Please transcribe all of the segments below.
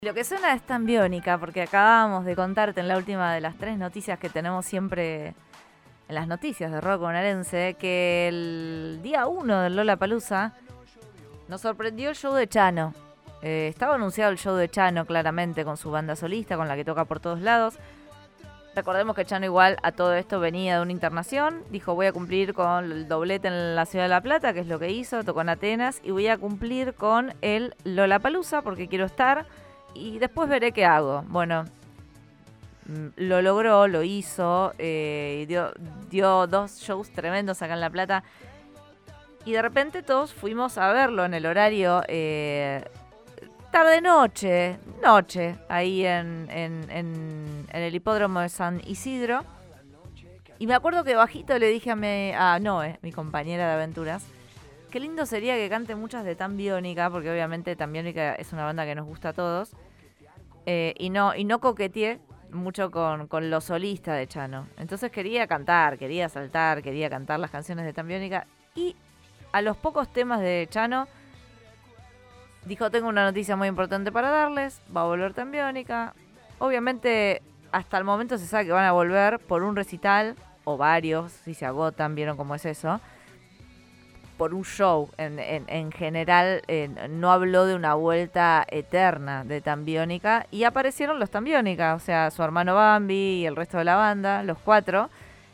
Lo que suena es tan biónica, porque acabábamos de contarte en la última de las 3 noticias que tenemos siempre en las noticias de rock bonaerense, que el día 1 del Lollapalooza nos sorprendió el show de Chano. Estaba anunciado el show de Chano claramente con su banda solista, con la que toca por todos lados. Recordemos que Chano igual a todo esto venía de una internación, dijo voy a cumplir con el doblete en la Ciudad de La Plata, que es lo que hizo, tocó en Atenas, y voy a cumplir con el Lollapalooza porque quiero estar y después veré qué hago. Bueno, lo logró, lo hizo, dio 2 shows tremendos acá en La Plata y de repente todos fuimos a verlo en el horario tarde-noche, ahí en el hipódromo de San Isidro. Y me acuerdo que bajito le dije a Noé, mi compañera de aventuras, qué lindo sería que cante muchas de Tan Biónica, porque obviamente Tan Biónica es una banda que nos gusta a todos. Y no coqueteé mucho con lo solista de Chano. Entonces quería cantar, quería saltar, quería cantar las canciones de Tan Biónica. Y a los pocos temas de Chano dijo, tengo una noticia muy importante para darles, va a volver Tan Biónica. Obviamente hasta el momento se sabe que van a volver por un recital, o varios, si se agotan, vieron cómo es eso, por un show. En general no habló de una vuelta eterna de Tan Biónica, y aparecieron los Tan Biónica, o sea, su hermano Bambi y el resto de la banda, los 4,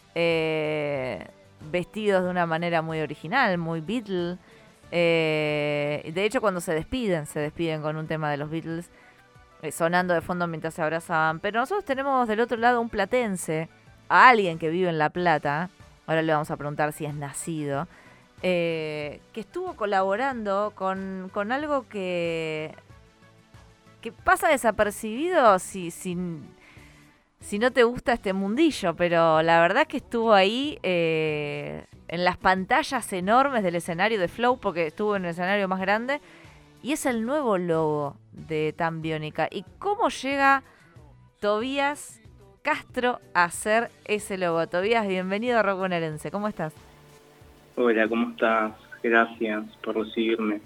vestidos de una manera muy original, muy Beatle. De hecho, cuando se despiden con un tema de los Beatles sonando de fondo mientras se abrazaban. Pero nosotros tenemos del otro lado un platense, a alguien que vive en La Plata, ahora le vamos a preguntar si es nacido, que estuvo colaborando con algo que pasa desapercibido si no te gusta este mundillo, pero la verdad es que estuvo ahí en las pantallas enormes del escenario de Flow, porque estuvo en el escenario más grande, y es el nuevo logo de Tan Biónica. ¿Y cómo llega Tobías Castro a hacer ese logo? Tobías, bienvenido a Rock Bonaerense, ¿cómo estás? Hola, ¿cómo estás? Gracias por recibirme.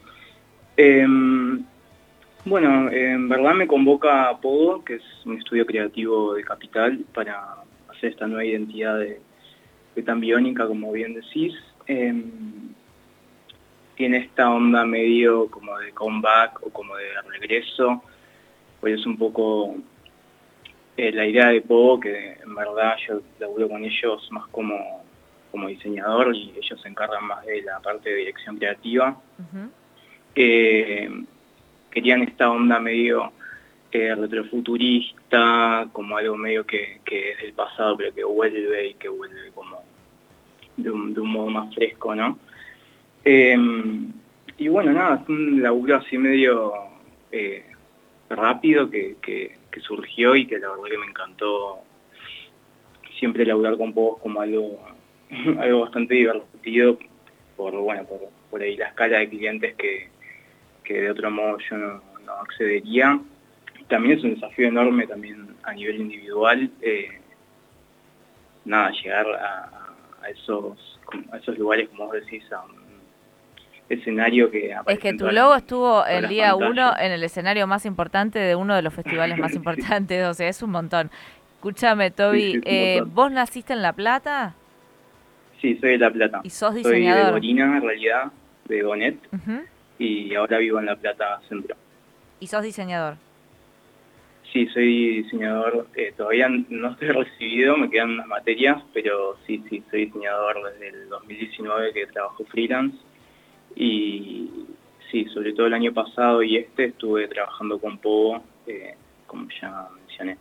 Bueno, en verdad me convoca Pogo, que es un estudio creativo de Capital, para hacer esta nueva identidad de Tan Biónica, como bien decís. Tiene esta onda medio como de comeback o como de regreso, pues es un poco la idea de Pogo, que en verdad yo laburo con ellos más como diseñador y ellos se encargan más de la parte de dirección creativa. Querían esta onda medio retrofuturista, como algo medio que es del pasado pero que vuelve y que vuelve como de un modo más fresco, ¿no? Y bueno, nada, es un laburo así medio rápido que surgió y que la verdad que me encantó siempre laburar con Pogo como algo bastante divertido por ahí la escala de clientes que de otro modo yo no accedería. También es un desafío enorme también a nivel individual, llegar a esos lugares, como vos decís, a un escenario que aparece. Es que tu logo estuvo el día 1 en el escenario más importante de uno de los festivales más importantes, o sea, es un montón. Escúchame, Toby, sí, ¿vos naciste en La Plata? Sí, soy de La Plata. ¿Y sos diseñador? Soy de Gorina, en realidad, de Gonet, y ahora vivo en La Plata Centro. ¿Y sos diseñador? Sí, soy diseñador. Todavía no estoy recibido, me quedan unas materias, pero sí, soy diseñador desde el 2019 que trabajo freelance. Y sí, sobre todo el año pasado y estuve trabajando con Pogo, como ya mencioné.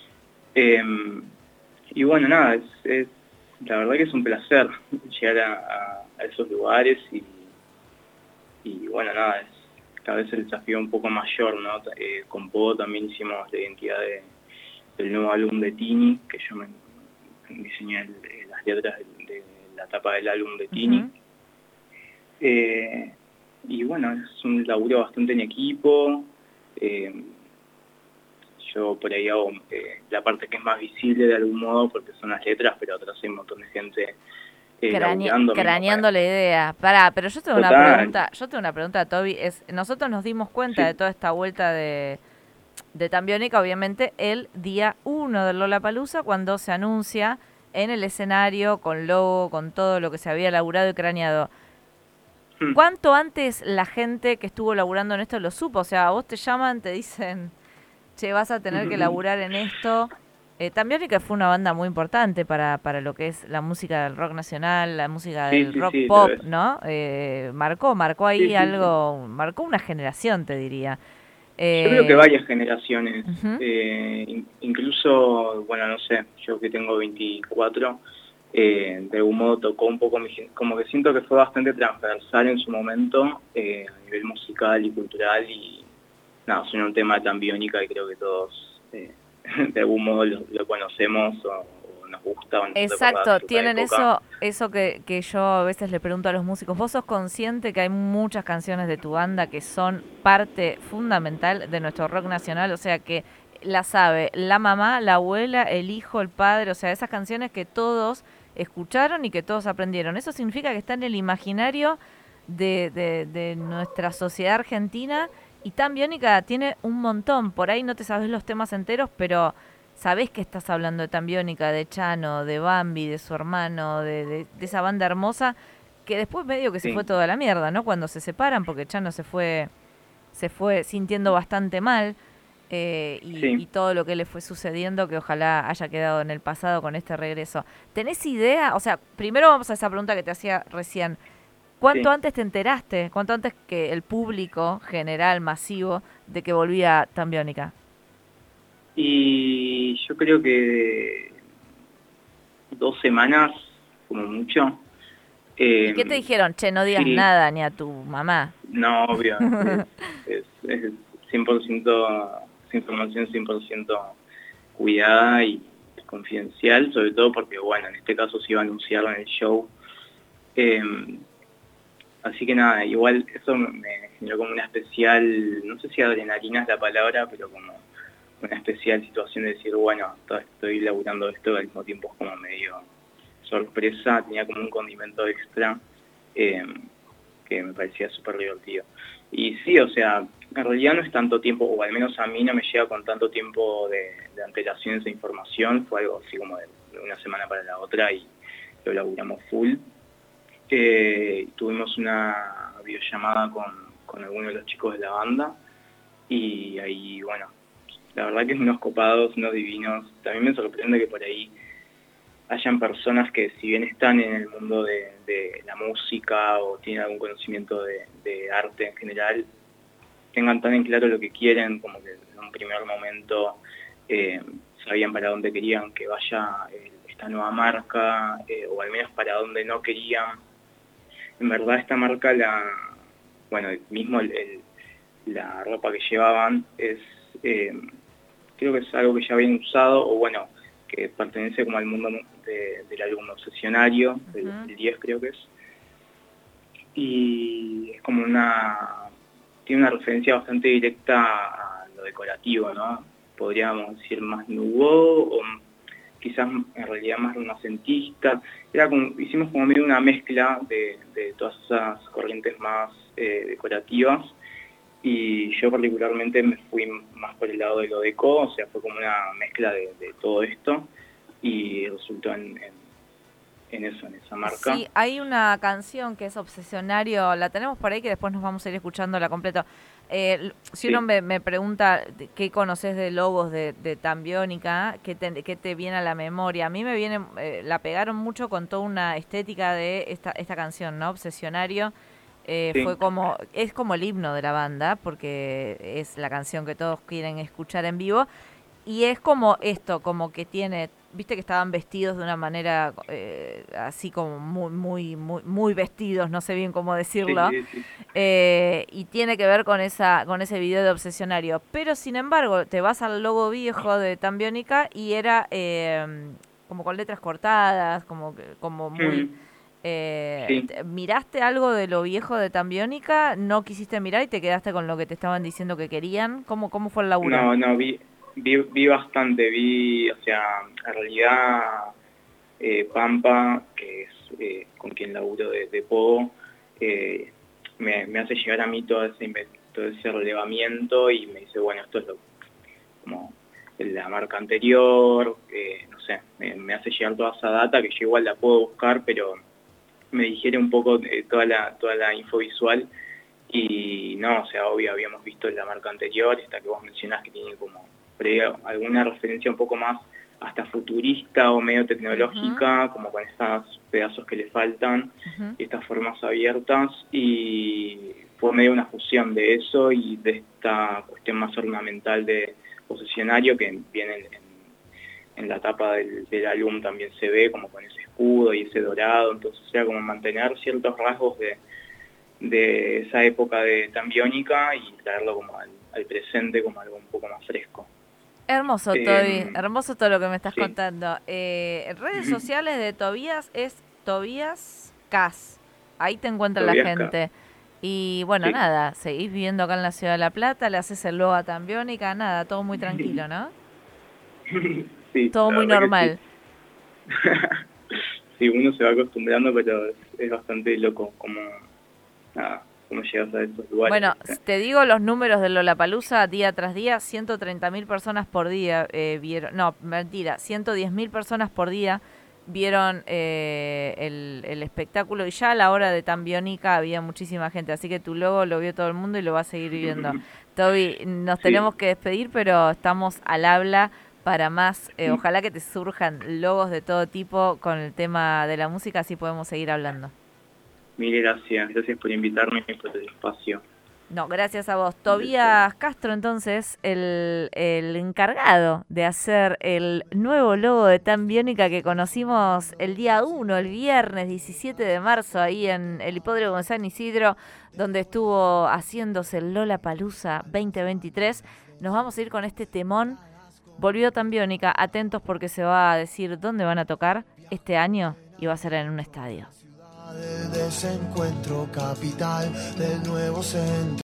Y bueno, nada, es la verdad que es un placer llegar a esos lugares y bueno, nada, es cada vez el desafío un poco mayor, ¿no? Con Pogo también hicimos la identidad del nuevo álbum de Tini, que yo me diseñé las letras de la tapa del álbum de Tini. Y bueno, es un laburo bastante en equipo. Yo por ahí hago la parte que es más visible de algún modo porque son las letras, pero atrás hay un montón de gente craneando la idea. Pará, pero yo tengo una pregunta, Toby, nosotros nos dimos cuenta de toda esta vuelta de de Tambiónica, obviamente, el día 1 del Lollapalooza, cuando se anuncia en el escenario, con logo, con todo lo que se había laburado y craneado. ¿Cuánto antes la gente que estuvo laburando en esto lo supo? O sea, a vos te llaman, te dicen, che, vas a tener que laburar en esto. Tambiónica fue una banda muy importante para lo que es la música del rock nacional, la música del rock Sí, pop, ¿no? Marcó ahí sí. algo, marcó una generación, te diría. Yo creo que varias generaciones, Uh-huh. incluso, bueno, no sé, yo que tengo 24, de algún modo tocó un poco, como que siento que fue bastante transversal en su momento, a nivel musical y cultural, y nada, suena un tema tan biónica y creo que todos de algún modo lo conocemos o nos gusta o nos recuerda Exacto, cierta tienen época. eso que yo a veces le pregunto a los músicos. ¿Vos sos consciente que hay muchas canciones de tu banda que son parte fundamental de nuestro rock nacional? O sea, que la sabe la mamá, la abuela, el hijo, el padre, o sea, esas canciones que todos escucharon y que todos aprendieron. Eso significa que está en el imaginario de nuestra sociedad argentina, y tan Biónica tiene un montón. Por ahí no te sabes los temas enteros, pero sabés que estás hablando de Tambiónica, de Chano, de Bambi, de su hermano, de esa banda hermosa, que después medio que se fue Sí, toda la mierda, ¿no? Cuando se separan, porque Chano se fue sintiendo bastante mal, y sí, todo lo que le fue sucediendo, que ojalá haya quedado en el pasado con este regreso. ¿Tenés idea? O sea, primero vamos a esa pregunta que te hacía recién. ¿Cuánto sí. antes te enteraste? ¿Cuánto antes que el público general, masivo, de que volvía Tambiónica? Y yo creo que 2 semanas, como mucho. ¿Y qué te Eh, dijeron? Che, no digas sí, nada ni a tu mamá. no, obvio, es 100%, es información 100% cuidada y confidencial, sobre todo porque, bueno, en este caso se iba a anunciar en el show. Eh, Así que nada, igual eso me generó como una especial, no sé si adrenalina es la palabra, pero como una especial situación de decir, bueno, estoy laburando esto, al mismo tiempo es como medio sorpresa, tenía como un condimento extra, eh, que me parecía súper divertido. Y sí, o sea, en realidad no es tanto tiempo, o al menos a mí no me llega con tanto tiempo de antelación esa información, fue algo así como de una semana para la otra y lo laburamos full. Tuvimos una videollamada con algunos de los chicos de la banda y ahí, bueno, la verdad que es unos copados, unos divinos. También me sorprende que por ahí hayan personas que, si bien están en el mundo de la música o tienen algún conocimiento de arte en general, tengan tan en claro lo que quieren, como que en un primer momento eh, sabían para dónde querían que vaya esta nueva marca, o al menos para dónde no querían. En verdad esta marca, bueno, mismo la ropa que llevaban eh, creo que es algo que ya habían usado, o bueno, que pertenece como al mundo del álbum Obsesionario, Ujú. del 10 creo que es, y es como tiene una referencia bastante directa a lo decorativo, ¿no? Podríamos decir más nouveau, o quizás en realidad más renacentista. Hicimos como medio una mezcla de todas esas corrientes más decorativas, y yo particularmente me fui más por el lado de lo deco, o sea, fue como una mezcla de todo esto, y resultó en eso, en esa marca. Sí, hay una canción que es Obsesionario, la tenemos por ahí que después nos vamos a ir escuchando la completa. Si uno Sí, me pregunta qué conoces de logos de Tambiónica, qué te viene a la memoria, a mí me viene, la pegaron mucho con toda una estética de esta canción, ¿no? Obsesionario. sí, Es como el himno de la banda, porque es la canción que todos quieren escuchar en vivo. Y es como esto, como que tiene, viste que estaban vestidos de una manera así como muy vestidos, no sé bien cómo sí, decirlo, sí. y tiene que ver con con ese video de Obsesionario. Pero sin embargo, te vas al logo viejo de Tambiónica y era como con letras cortadas, como muy... Mm, sí. ¿Miraste algo de lo viejo de Tambiónica? ¿No quisiste mirar y te quedaste con lo que te estaban diciendo que querían? ¿Cómo fue el laburo? No, vi bastante, o sea, en realidad Pampa, que es con quien laburo de Pogo, eh, me hace llegar a mí todo ese relevamiento y me dice, bueno, esto es como la marca anterior, no sé, me hace llegar toda esa data que yo igual la puedo buscar, pero me digiere un poco toda la info visual. Y no, o sea, obvio, habíamos visto la marca anterior, esta que vos mencionás, que tiene como alguna referencia un poco más hasta futurista o medio tecnológica, como con estos pedazos que le faltan, y estas formas abiertas, y fue medio una fusión de eso y de esta cuestión más ornamental de posicionario que viene en la tapa del álbum también se ve, como con ese escudo y ese dorado, entonces o sea, como mantener ciertos rasgos de esa época de tan biónica y traerlo como al presente como algo un poco más fresco. Hermoso, Toby, hermoso todo lo que me estás contando. Redes sociales de Tobías es Tobías Cas. Ahí te encuentra Tobías la gente. Y bueno, nada, seguís viviendo acá en la ciudad de La Plata, le haces el logo a Tan Biónica, nada, todo muy tranquilo, ¿no? Sí. Todo muy normal. Sí, uno se va acostumbrando, pero es bastante loco como cómo llegas a estos lugares. Bueno, te digo los números de Lollapalooza día tras día, 130.000 personas por día vieron, no, mentira, 110.000 personas por día vieron el espectáculo, y ya a la hora de Tan Biónica había muchísima gente, así que tu logo lo vio todo el mundo y lo va a seguir viendo. Toby, nos tenemos que despedir, pero estamos al habla para más. Ojalá que te surjan logos de todo tipo con el tema de la música, así podemos seguir hablando. Mil gracias por invitarme y por el espacio. No, gracias a vos. Tobías Castro, entonces, el encargado de hacer el nuevo logo de Tan Biónica que conocimos el día 1, el viernes 17 de marzo, ahí en el Hipódromo de San Isidro, donde estuvo haciéndose el Lollapalooza 2023. Nos vamos a ir con este temón. Volvió Tan Biónica, atentos porque se va a decir dónde van a tocar este año y va a ser en un estadio. Del desencuentro, capital del nuevo centro.